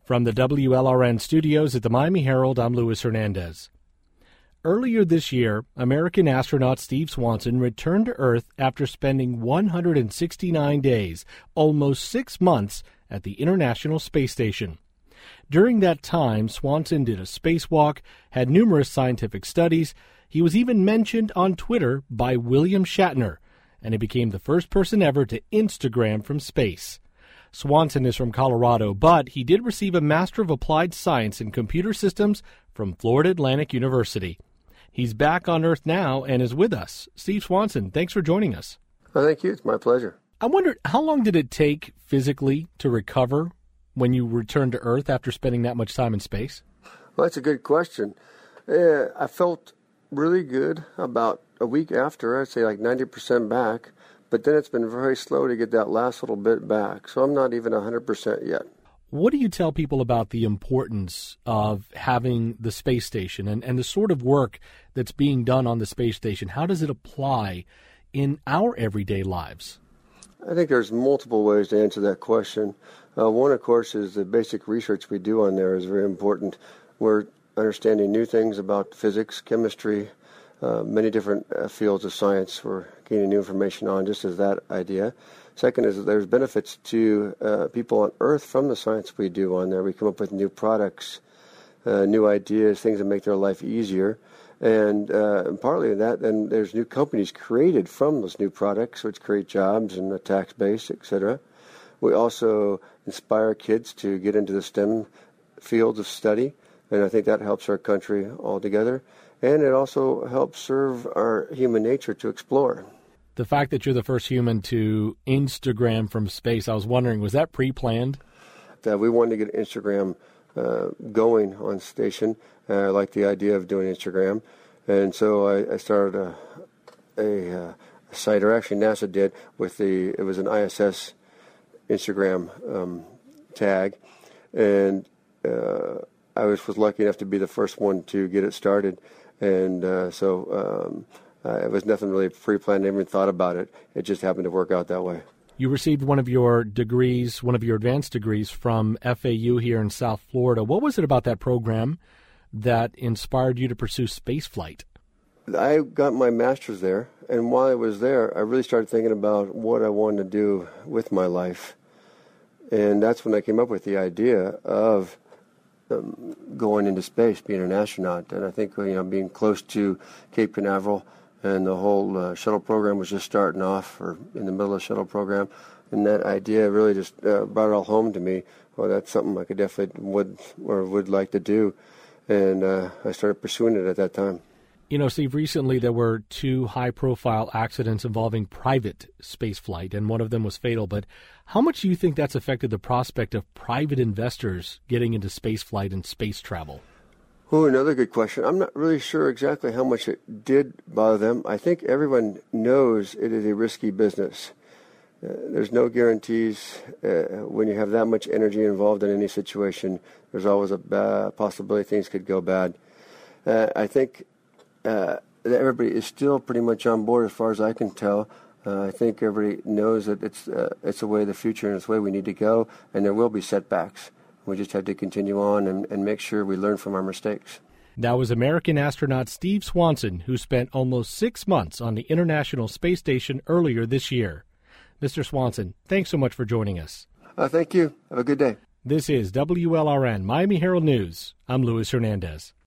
From the WLRN studios at the Miami Herald, I'm Luis Hernandez. Earlier this year, American astronaut Steve Swanson returned to Earth after spending 169 days, almost 6 months, at the International Space Station. During that time, Swanson did a spacewalk, had numerous scientific studies. He was even mentioned on Twitter by William Shatner, and he became the first person ever to Instagram from space. Swanson is from Colorado, but he did receive a Master of Applied Science in Computer Systems from Florida Atlantic University. He's back on Earth now and is with us. Steve Swanson, thanks for joining us. Well, thank you. It's my pleasure. I wondered, how long did it take physically to recover when you returned to Earth after spending that much time in space? Well, that's a good question. I felt really good about a week after. I'd say like 90% back. But then it's been very slow to get that last little bit back. So I'm not even 100% yet. What do you tell people about the importance of having the space station and the sort of work that's being done on the space station? How does it apply in our everyday lives? I think there's multiple ways to answer that question. One, of course, is the basic research we do on there is very important. We're understanding new things about physics, chemistry, many different fields of science we're gaining new information on, just as that idea. Second is that there's benefits to people on Earth from the science we do on there. We come up with new products, new ideas, things that make their life easier. And partly in that, then there's new companies created from those new products, which create jobs and a tax base, etc. We also inspire kids to get into the STEM fields of study, and I think that helps our country altogether. And it also helps serve our human nature to explore. The fact that you're the first human to Instagram from space, I was wondering, was that pre-planned? That we wanted to get Instagram going on station. I like the idea of doing Instagram. And so I started a site, or actually NASA did, it was an ISS Instagram tag. And I was lucky enough to be the first one to get it started. And so it was nothing really pre-planned. I never even thought about it. It just happened to work out that way. You received one of your degrees, one of your advanced degrees from FAU here in South Florida. What was it about that program that inspired you to pursue spaceflight? I got my master's there, and while I was there, I really started thinking about what I wanted to do with my life. And that's when I came up with the idea of going into space, being an astronaut. And I think, being close to Cape Canaveral and the whole shuttle program was just starting off, or in the middle of the shuttle program. And that idea really just brought it all home to me. Well, that's something I could definitely would like to do. And I started pursuing it at that time. Steve, recently there were 2 high-profile accidents involving private spaceflight, and one of them was fatal. But how much do you think that's affected the prospect of private investors getting into spaceflight and space travel? Oh, another good question. I'm not really sure exactly how much it did bother them. I think everyone knows it is a risky business. There's no guarantees. When you have that much energy involved in any situation, there's always a possibility things could go bad. I think that everybody is still pretty much on board as far as I can tell. I think everybody knows that it's a way of the future and it's the way we need to go, and there will be setbacks. We just have to continue on and make sure we learn from our mistakes. That was American astronaut Steve Swanson, who spent almost 6 months on the International Space Station earlier this year. Mr. Swanson, thanks so much for joining us. Thank you. Have a good day. This is WLRN Miami Herald News. I'm Luis Hernandez.